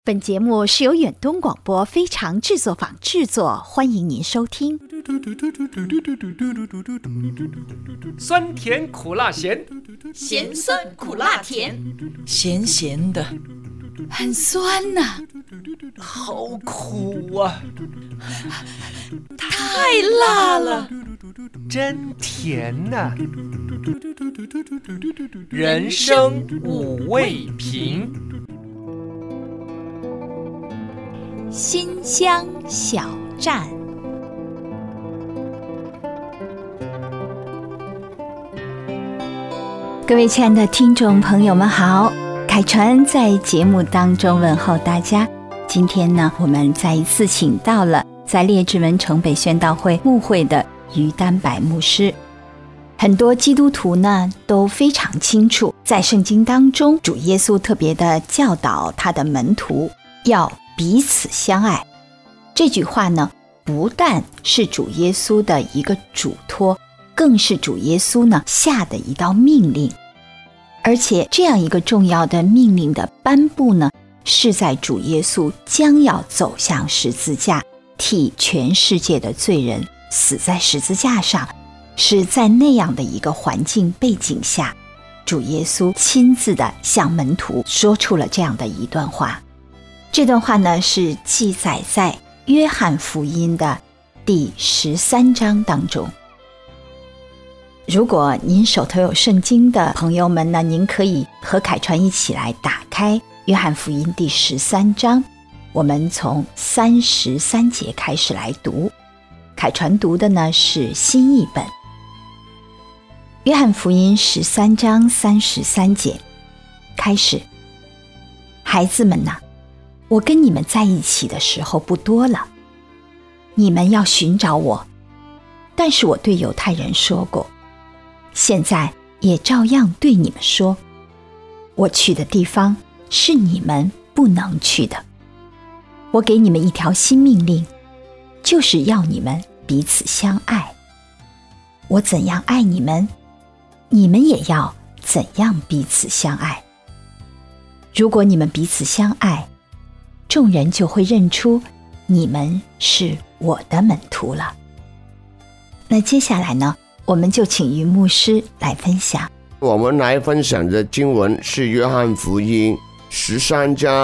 本节目是由远东广播非常制作坊制作，欢迎您收听。 酸甜苦辣咸， 咸酸苦辣甜， 咸咸的， 很酸呐、 好苦啊！ 太辣了， 真甜呐、人生五味瓶。 新乡小站，各位亲爱的听众朋友们好，凯传在节目当中问候大家。今天呢，我们再一次请到了在列治文城北宣道会牧会的于丹柏牧师。很多基督徒呢都非常清楚，在圣经当中，主耶稣特别的教导他的门徒要彼此相爱。这句话呢，不但是主耶稣的一个嘱托，更是主耶稣呢下的一道命令。而且这样一个重要的命令的颁布呢，是在主耶稣将要走向十字架，替全世界的罪人死在十字架上，是在那样的一个环境背景下，主耶稣亲自的向门徒说出了这样的一段话。这段话呢，是记载在约翰福音的第13章当中。如果您手头有圣经的朋友们呢，您可以和凯传一起来打开约翰福音第13章，我们从33节开始来读。凯传读的呢是新译本。约翰福音13章33节开始，孩子们哪，我跟你们在一起的时候不多了，你们要寻找我，但是我对犹太人说过，现在也照样对你们说，我去的地方是你们不能去的。我给你们一条新命令，就是要你们彼此相爱。我怎样爱你们，你们也要怎样彼此相爱。如果你们彼此相爱，众人就会认出你们是我的门徒了。那接下来呢，我们就请于牧师来分享。 我们来分享的经文是约翰福音13章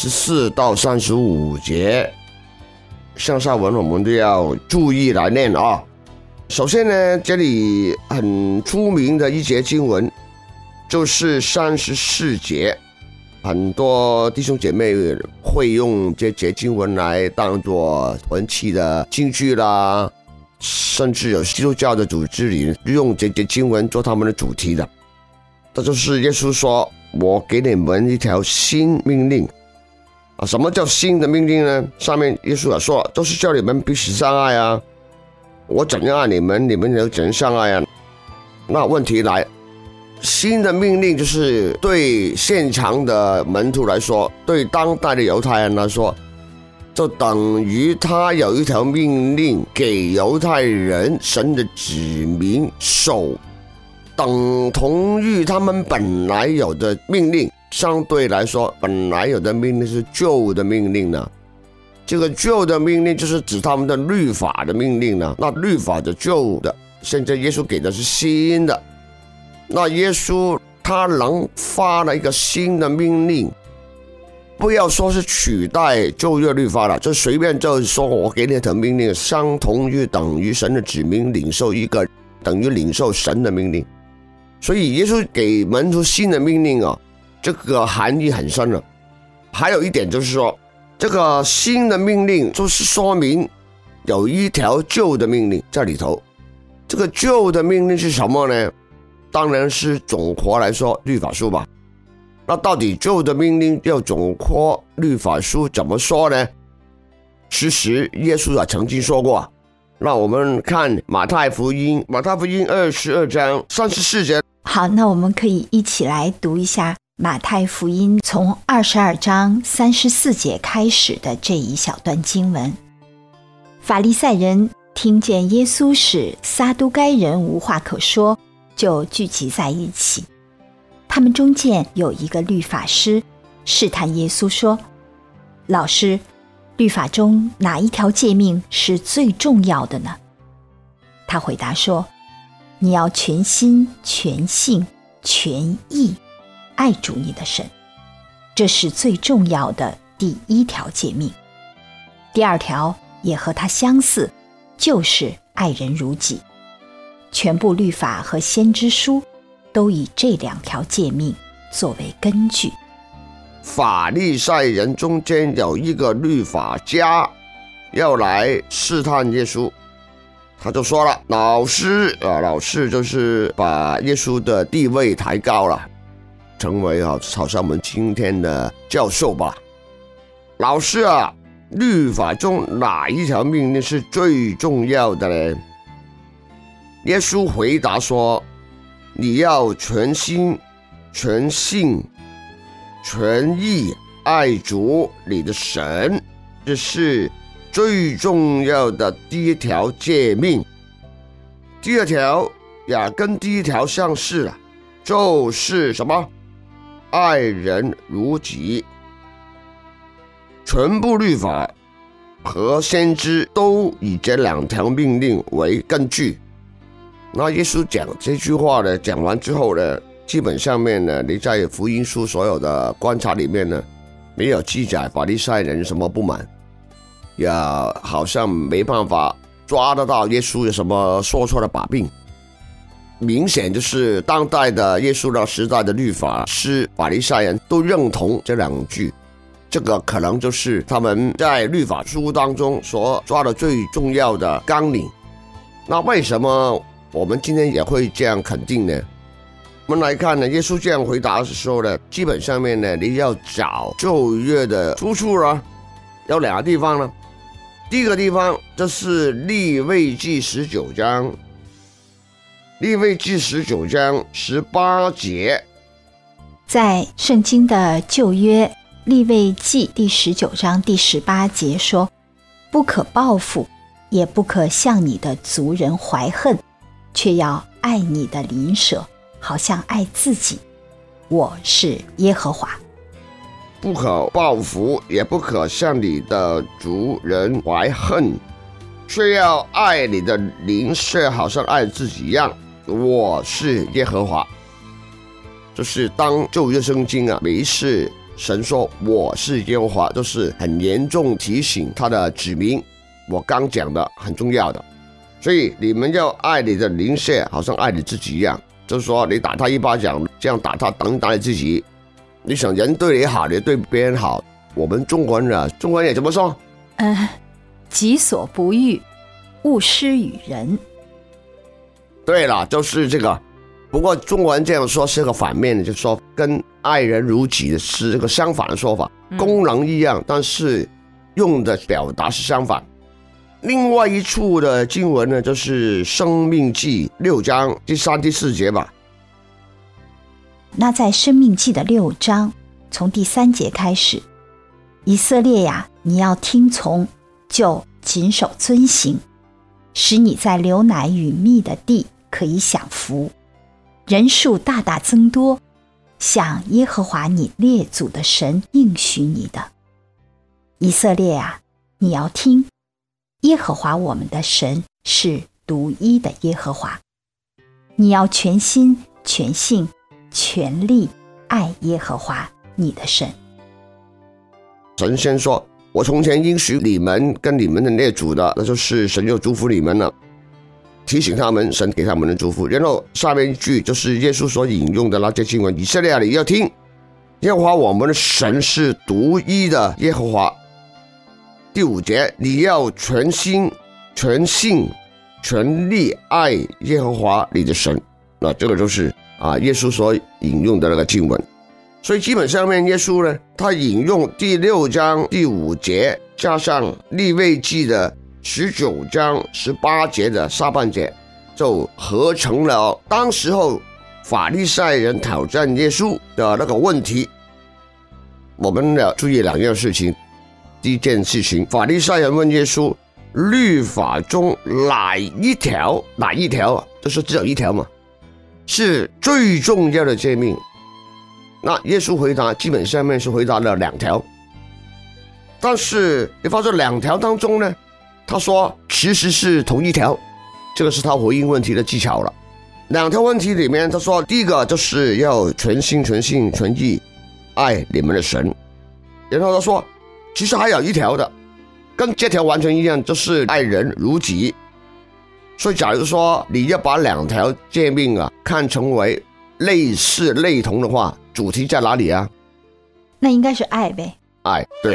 34到35节，上下文我们都要注意来念啊。首先呢，这里很出名的一节经文就是34节，很多弟兄姐妹会用这节经文来当作团契的金句啦，甚至有基督教的组织里用这节经文做他们的主题的。这就是耶稣说，我给你们一条新命令啊。什么叫新的命令呢？上面耶稣也说了，就是叫你们彼此相爱啊。我怎样爱你们，你们又怎样相爱啊。那问题来，新的命令就是对现场的门徒来说，对当代的犹太人来说，就等于他有一条命令给犹太人神的子民守，等同于他们本来有的命令。相对来说，本来有的命令是旧的命令呢。这个旧的命令就是指他们的律法的命令呢。那律法的旧的，现在耶稣给的是新的。那耶稣他能发了一个新的命令，不要说是取代旧约律法了，就随便就说我给你一条命令，相同于等于神的子民领受一个等于领受神的命令。所以耶稣给门徒新的命令啊，这个含义很深了。还有一点就是说，这个新的命令就是说明有一条旧的命令在里头。这个旧的命令是什么呢？当然是总括来说律法书吧。那到底旧的命令要总括律法书怎么说呢？其实耶稣也曾经说过。那我们看马太福音22章34节。 好，那我们可以一起来读一下马太福音从22章34节开始的这一小段经文。法利赛人听见耶稣使撒都该人无话可说，就聚集在一起。他们中间有一个律法师试探耶稣说， 老师，律法中哪一条诫命是最重要的呢？他回答说，你要全心、全性、全意爱主你的神，这是最重要的第一条诫命。第二条也和它相似，就是爱人如己。全部律法和先知书都以这2条诫命作为根据。 法利赛人中间有一个律法家要来试探耶稣，他就说了，老师就是把耶稣的地位抬高了，成为好像我们今天的教授吧。老师啊，律法中哪一条命令是最重要的呢？耶稣回答说，你要全心、全性、全意爱主你的神，这是最重要的第一条诫命。第二条也跟第一条相似了，就是什么？爱人如己。全部律法和先知都以这2条命令为根据。那耶稣讲这句话呢，讲完之后呢，基本上面呢，你在福音书所有的观察里面呢，没有记载法利赛人什么不满，也好像没办法抓得到耶稣有什么说错的把柄。明显就是当代的耶稣的时代的律法师法利赛人都认同这2句，这个可能就是他们在律法书当中所抓的最重要的纲领。那为什么我们今天也会这样肯定呢？我们来看呢，耶稣这样回答的时候呢，基本上面呢，你要找旧约的出处了，有2个地方呢。第一个地方就是利未记19章，利未记19章18节， 在圣经的旧约利未记第19章第18节说，不可报复，也不可向你的族人怀恨，却要爱你的邻舍，好像爱自己。我是耶和华。 不可报复，也不可向你的族人怀恨，却要爱你的邻舍，好像爱自己一样。我是耶和华。就是当旧约圣经啊，每一次神说我是耶和华，都是很严重提醒他的子民，我刚讲的很重要的。所以你们要爱你的邻舍，好像爱你自己一样。就是说你打他一巴掌，这样打他等于打你自己。你想人对你好，你对别人好。我们中国人也怎么说？ 己所不欲，勿施于人。 对了，就是这个。不过中国人这样说是个反面的，就是说跟爱人如己是这个相反的说法，功能一样，但是用的表达是相反。另外一处的经文呢，就是申命记6章第3、第4节吧。 那在申命记的6章，从第3节开始，以色列呀，你要听从，就谨守遵行，使你在流奶与蜜的地可以享福，人数大大增多，像耶和华你列祖的神应许你的。以色列啊，你要听，耶和华我们的神是独一的耶和华，你要全心、全性、全力爱耶和华你的神。 神先说，我从前应许你们跟你们的列祖的，那就是神就祝福你们了，提醒他们神给他们的祝福。然后下面一句就是耶稣所引用的那些经文，以色列你要听，耶和华我们的神是独一的耶和华。第5节，你要全心、全性、全力爱耶和华你的神。那这个就是耶稣所引用的那个经文。所以基本上面耶稣呢，他引用第6章第5节，加上利未记的19章18节的下半节，就合成了当时候法利赛人挑战耶稣的那个问题。我们要注意2件事情。第一件事情，法利赛人问耶稣，律法中哪一条就是只有一条嘛，是最重要的诫命？那耶稣回答基本上面是回答了2条。 但是你发现2条当中呢，他说其实是同一条，这个是他回应问题的技巧了。2条问题里面，他说第一个就是要全心全性全意爱你们的神，然后他说其实还有1条的跟这条完全一样，就是爱人如己。所以假如说你要把2条诫命看成为类似类同的话，主题在哪里啊？ 那应该是爱呗。 爱，对。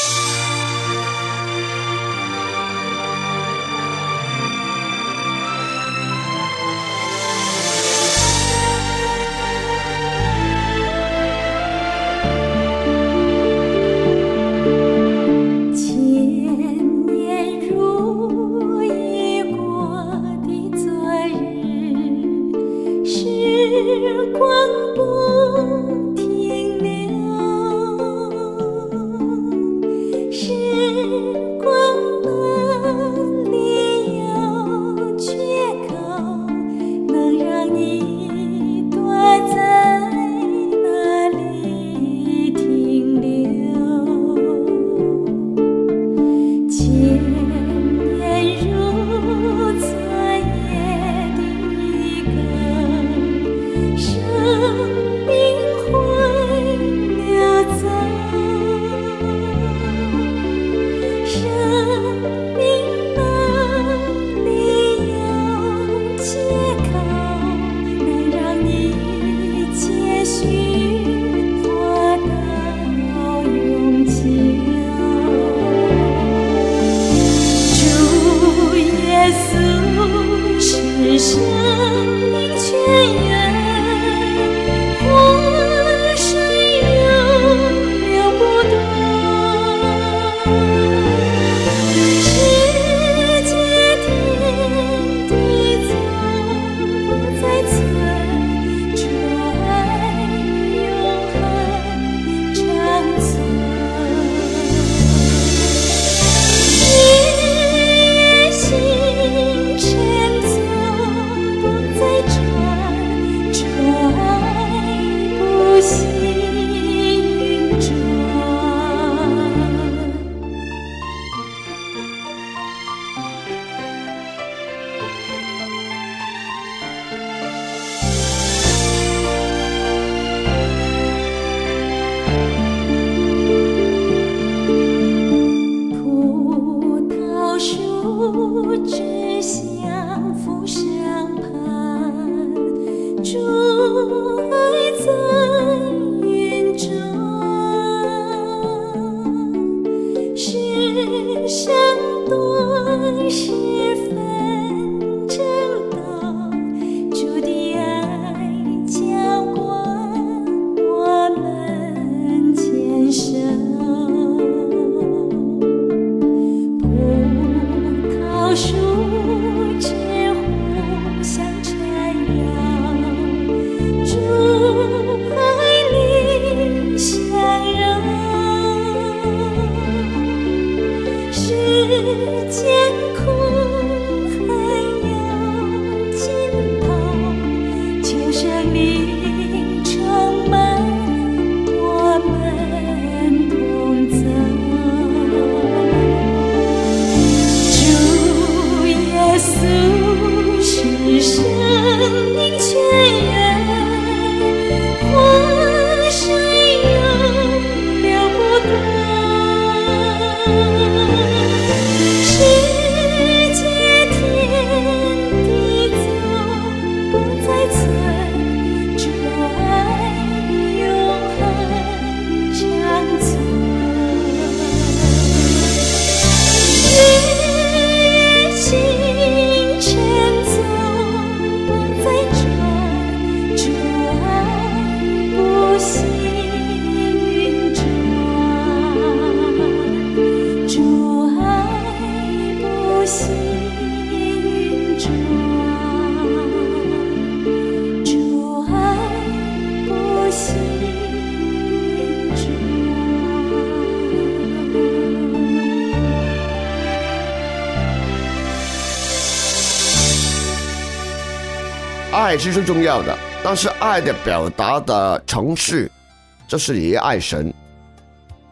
爱是最重要的，但是爱的表达的程序，就是你爱神，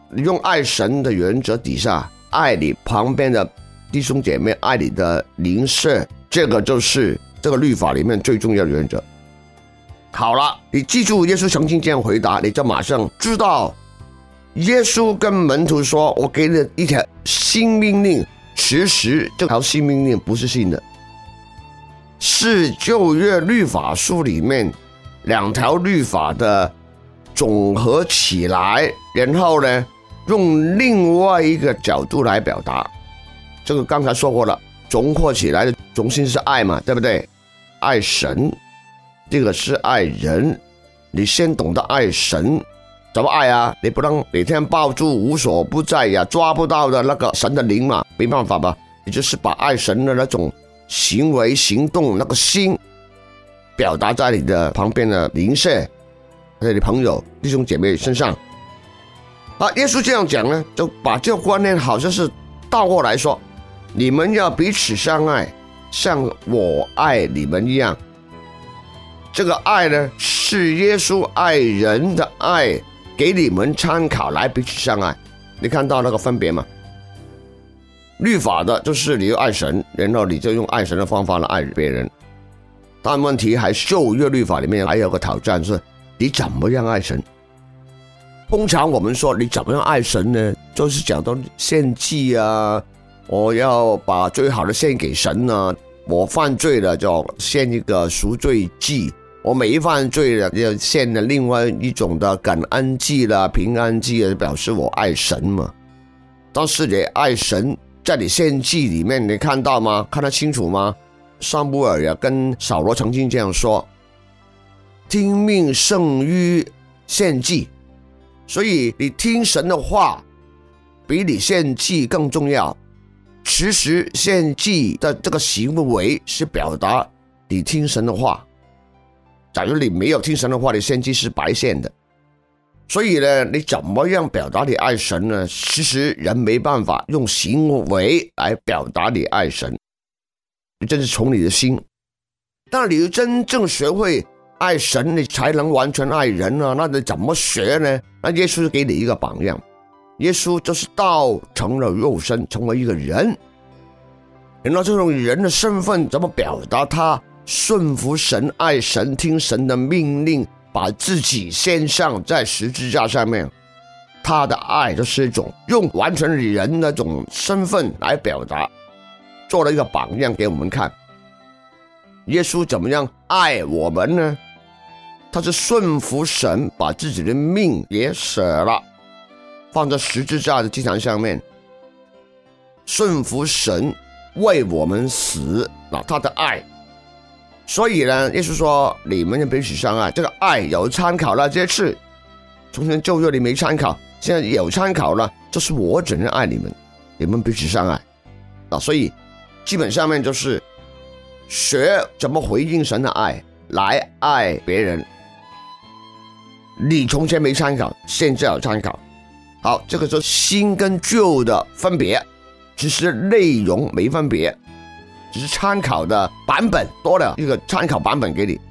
你用爱神的原则底下，爱你旁边的弟兄姐妹，爱你的邻舍，这个就是这个律法里面最重要的原则。好了，你记住耶稣曾经这样回答，你就马上知道耶稣跟门徒说，我给你一条新命令，其实这条新命令不是新的，是旧约律法书里面2条律法的总合起来，然后呢用另外一个角度来表达。这个刚才说过了，总合起来的中心是爱嘛，对不对？爱神，这个是爱人。你先懂得爱神，怎么爱啊？你不能每天抱住无所不在呀，抓不到的那个神的灵嘛，没办法吧？你就是把爱神的那种行为行动，那个心表达在你的旁边的邻舍，在你朋友弟兄姐妹身上。耶稣这样讲呢，就把这个观念好像是倒过来说，你们要彼此相爱，像我爱你们一样。这个爱呢，是耶稣爱人的爱，给你们参考来彼此相爱。你看到那个分别吗？律法的就是你要爱神，然后你就用爱神的方法来爱别人。但问题还是旧约律法里面还有个挑战，是你怎么样爱神。通常我们说你怎么样爱神呢，就是讲到献祭啊，我要把最好的献给神啊，我犯罪了就献一个赎罪祭，我没犯罪了要献了另外一种的感恩祭啦、平安祭，表示我爱神嘛。但是你爱神，在你献祭里面你看到吗？看得清楚吗？撒母耳跟扫罗曾经这样说，听命胜于献祭，所以你听神的话比你献祭更重要。其实献祭的这个行为是表达你听神的话，假如你没有听神的话，你献祭是白献的。所以呢，你怎么样表达你爱神呢？其实人没办法用行为来表达你爱神，这是从你的心。但你真正学会爱神，你才能完全爱人啊。那你怎么学呢？那耶稣给你一个榜样，耶稣就是道成了肉身，成为一个人。然后这种人的身份怎么表达？他顺服神，爱神，听神的命令，把自己献上在十字架上面。他的爱就是一种用完全人那种身份来表达，做了一个榜样给我们看。耶稣怎么样爱我们呢？他是顺服神，把自己的命也舍了，放在十字架的祭坛上面，顺服神，为我们死，他的爱。所以呢，耶稣说你们要彼此相爱，这个爱有参考了，这次从前旧约你没参考，现在有参考了，就是我怎样爱你们，你们彼此相爱。所以基本上面就是学怎么回应神的爱来爱别人。你从前没参考，现在有参考。好，这个就是新跟旧的分别，只是内容没分别，只是参考的版本多了一个参考版本给你。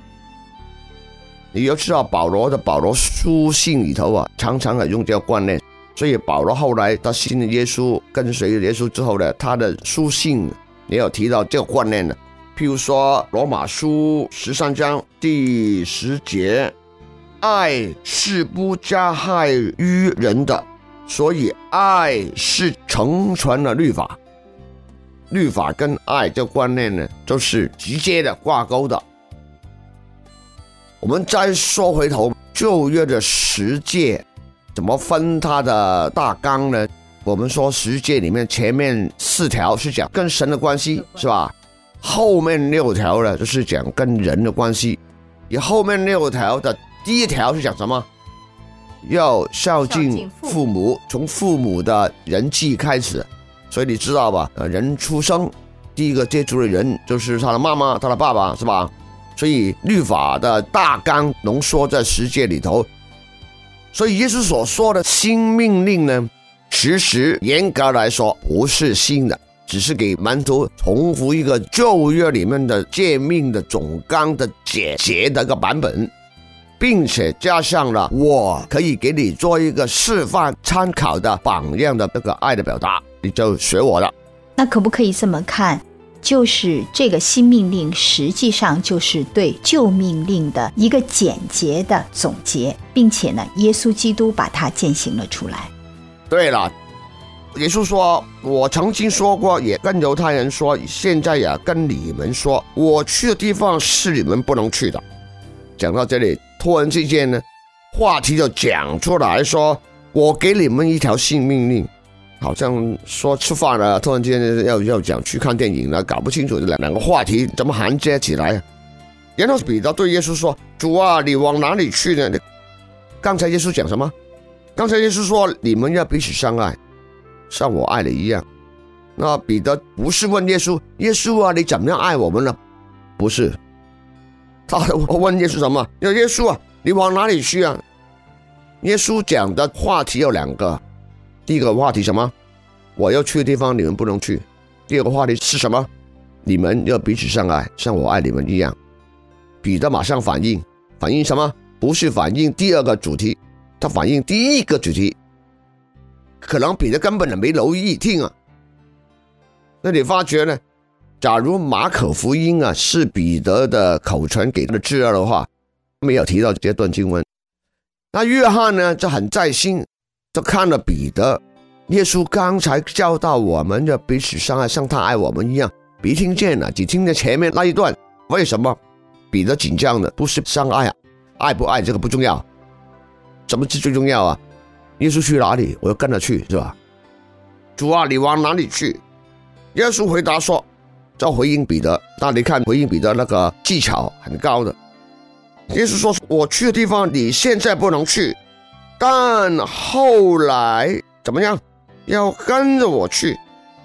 你要知道保罗书信里头常常用这个观念，所以保罗后来他信了耶稣，跟随耶稣之后呢，他的书信也有提到这个观念的。譬如说罗马书13章第10节，爱是不加害于人的，所以爱是成全了律法。律法跟爱这个观念呢，就是直接的挂钩的。我们再说回头，旧约的十诫怎么分它的大纲呢？我们说十诫里面前面4条是讲跟神的关系，是吧？后面6条呢，就是讲跟人的关系。而后面6条的第1条是讲什么？要孝敬父母，从父母的人际开始。所以你知道吧，人出生第一个接触的人就是他的妈妈，他的爸爸，是吧？所以律法的大纲浓缩在十诫里头。所以耶稣所说的新命令呢，其实严格来说不是新的，只是给门徒重复一个旧约里面的诫命的总纲的解的一个版本。 并且加上了我可以给你做一个示范参考的榜样的这个爱的表达，你就学我的。 那可不可以这么看，就是这个新命令实际上就是对旧命令的一个简洁的总结，并且呢，耶稣基督把它践行了出来。 对了，耶稣说，我曾经说过，也跟犹太人说，现在也跟你们说，我去的地方是你们不能去的。讲到这里，突然之间呢，话题就讲出来说，我给你们一条新命令，好像说吃饭了，突然之间要讲去看电影了，搞不清楚这两个话题怎么衔接起来。然后彼得对耶稣说，主啊，你往哪里去呢？刚才耶稣讲什么？刚才耶稣说，你们要彼此相爱，像我爱你一样。那彼得不是问耶稣，耶稣啊，你怎么样爱我们呢？不是，他问耶稣什么？耶稣啊，你往哪里去啊？耶稣讲的话题有两个，第一个话题什么？我要去的地方你们不能去。第二个话题是什么？你们要彼此相爱，像我爱你们一样。彼得马上反应什么？不是反应第二个主题，他反映第一个主题，可能彼得根本没留意听啊。那你发觉呢，假如马可福音啊是彼得的口传给他的资料的话，没有提到这段经文。那约翰呢就很在心，就看了彼得，耶稣刚才教导我们要彼此相爱，像他爱我们一样，没听见了，只听见前面那一段。为什么彼得紧张的不是相爱啊？爱不爱这个不重要，什么是最重要啊？耶稣去哪里，我要跟他去，是吧？主啊，你往哪里去？耶稣回答说，就回应彼得。那你看回应彼得那个技巧很高的。耶稣说，我去的地方你现在不能去，但后来怎么样？要跟着我去。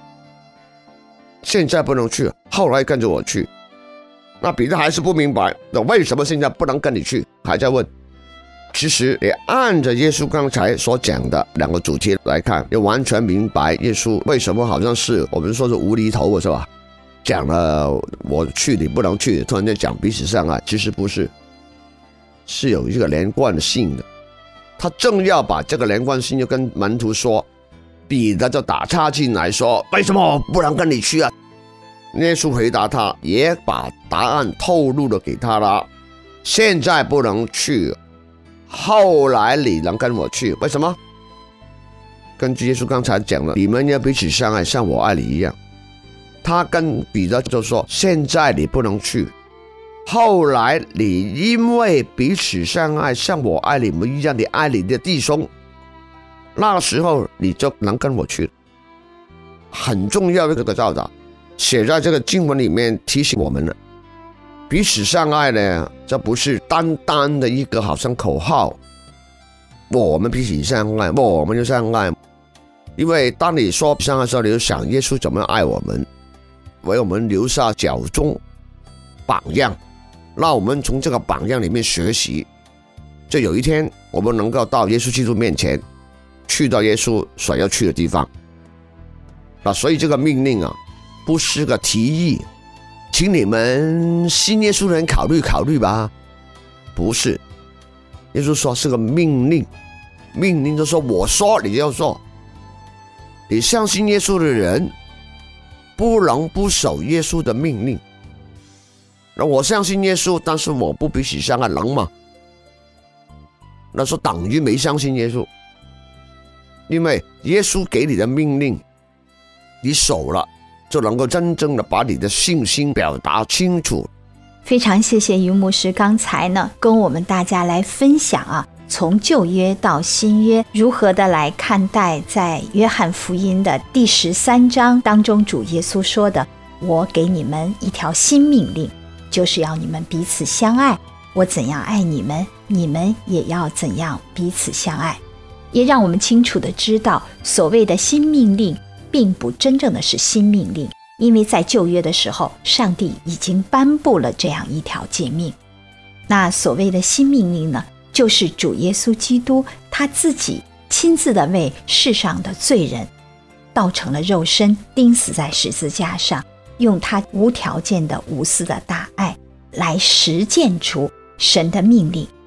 现在不能去，后来跟着我去。那彼得还是不明白，那为什么现在不能跟你去？还在问。其实你按着耶稣刚才所讲的两个主题来看，就完全明白耶稣为什么好像是我们说是无厘头，是吧？讲了我去你不能去，突然间讲彼此相爱，其实不是，是有一个连贯性的。他正要把这个连贯性就跟门徒说，彼得就打岔进来说，为什么我不能跟你去啊？耶稣回答他，也把答案透露了给他了。现在不能去，后来你能跟我去，为什么？根据耶稣刚才讲了，你们要彼此相爱，像我爱你一样。他跟彼得就说，现在你不能去，后来你因为彼此相爱，像我爱你们一样，你爱你的弟兄，那时候你就能跟我去。很重要的这个教导写在这个经文里面，提醒我们了。彼此相爱呢，这不是单单的一个好像口号，我们彼此相爱，我们就相爱。因为当你说相爱的时候，你就想耶稣怎么样爱我们，为我们留下脚中榜样，让我们从这个榜样里面学习，就有一天我们能够到耶稣基督面前，去到耶稣所要去的地方。那所以这个命令啊，不是个提议，请你们信耶稣的人考虑考虑吧，不是。耶稣说是个命令，命令就说我说你就要做。你相信耶稣的人不能不守耶稣的命令。那我相信耶稣，但是我不彼此相爱，能吗？那说等于没相信耶稣。因为耶稣给你的命令你守了，就能够真正的把你的信心表达清楚。 非常谢谢于牧师刚才呢跟我们大家来分享啊，从旧约到新约如何的来看待在约翰福音的第13章当中主耶稣说的，我给你们一条新命令，就是要你们彼此相爱，我怎样爱你们，你们也要怎样彼此相爱。也让我们清楚的知道，所谓的新命令并不真正的是新命令，因为在旧约的时候，上帝已经颁布了这样一条诫命。那所谓的新命令呢，就是主耶稣基督他自己亲自的为世上的罪人道成了肉身，钉死在十字架上，用他无条件的无私的大爱来实践出神的命令。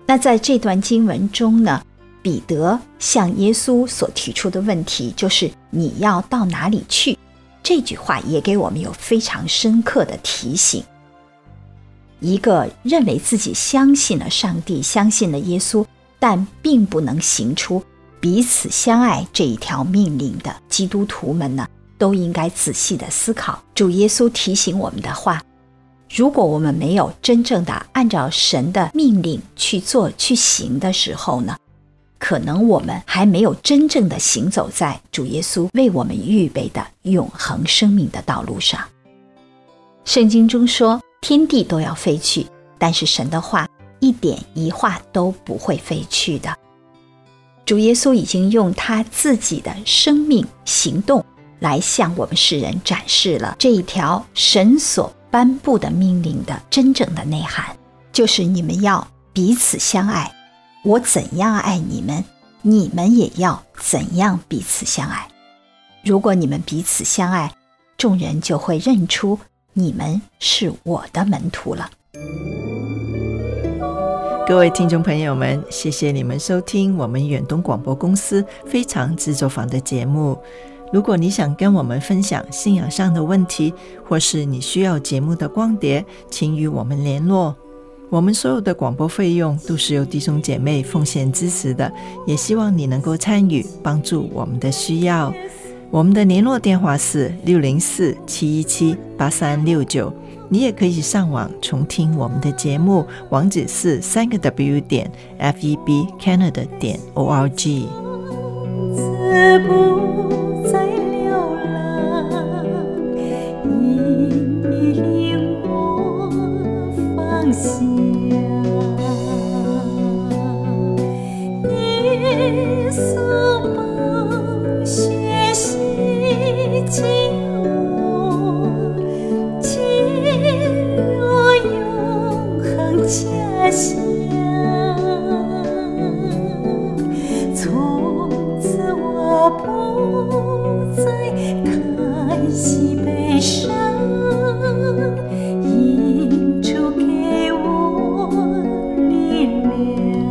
那在这段经文中呢，彼得向耶稣所提出的问题就是你要到哪里去？这句话也给我们有非常深刻的提醒。一个认为自己相信了上帝，相信了耶稣，但并不能行出彼此相爱这一条命令的基督徒们呢，都应该仔细的思考主耶稣提醒我们的话。如果我们没有真正的按照神的命令去做去行的时候呢，可能我们还没有真正的行走在主耶稣为我们预备的永恒生命的道路上。圣经中说天地都要废去，但是神的话一点一画都不会废去的。主耶稣已经用他自己的生命行动来向我们世人展示了这一条神所颁布的命令的真正的内涵，就是你们要彼此相爱，我怎样爱你们，你们也要怎样彼此相爱。如果你们彼此相爱，众人就会认出你们是我的门徒了。 各位听众朋友们，谢谢你们收听我们远东广播公司非常制作坊的节目。如果你想跟我们分享信仰上的问题，或是你需要节目的光碟，请与我们联络。我们所有的广播费用都是由弟兄姐妹奉献支持的，也希望你能够参与，帮助我们的需要。我们的联络电话是604-717-8369，你也可以上网重听我们的节目，网址是3w.febcanada.org。 不再流浪，已令我放下。耶稣宝血洗净我，进入永恒家乡。我不再叹息悲伤，因主给我力量。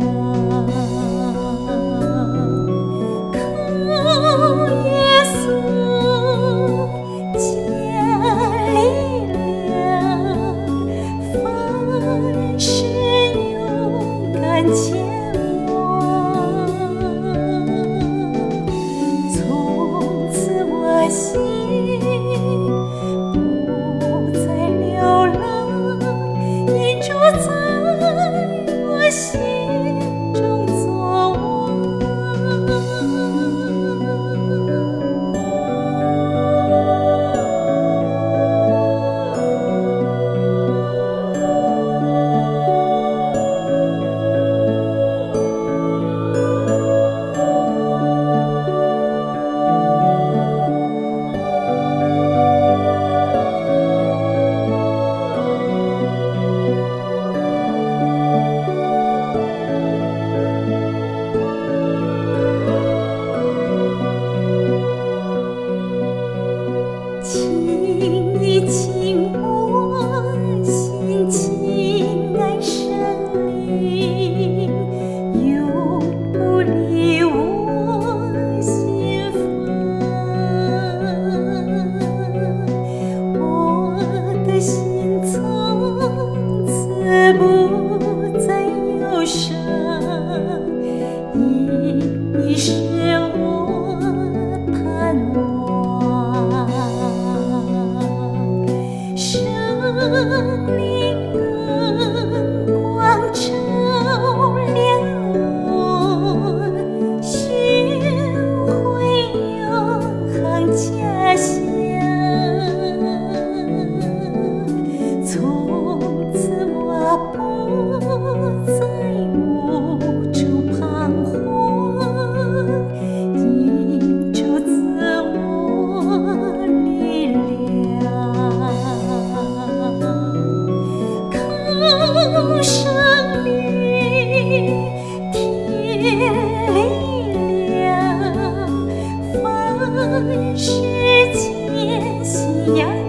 靠耶稣加力量，凡事勇敢前往。心不再流浪，你住在我心中作王。世间夕阳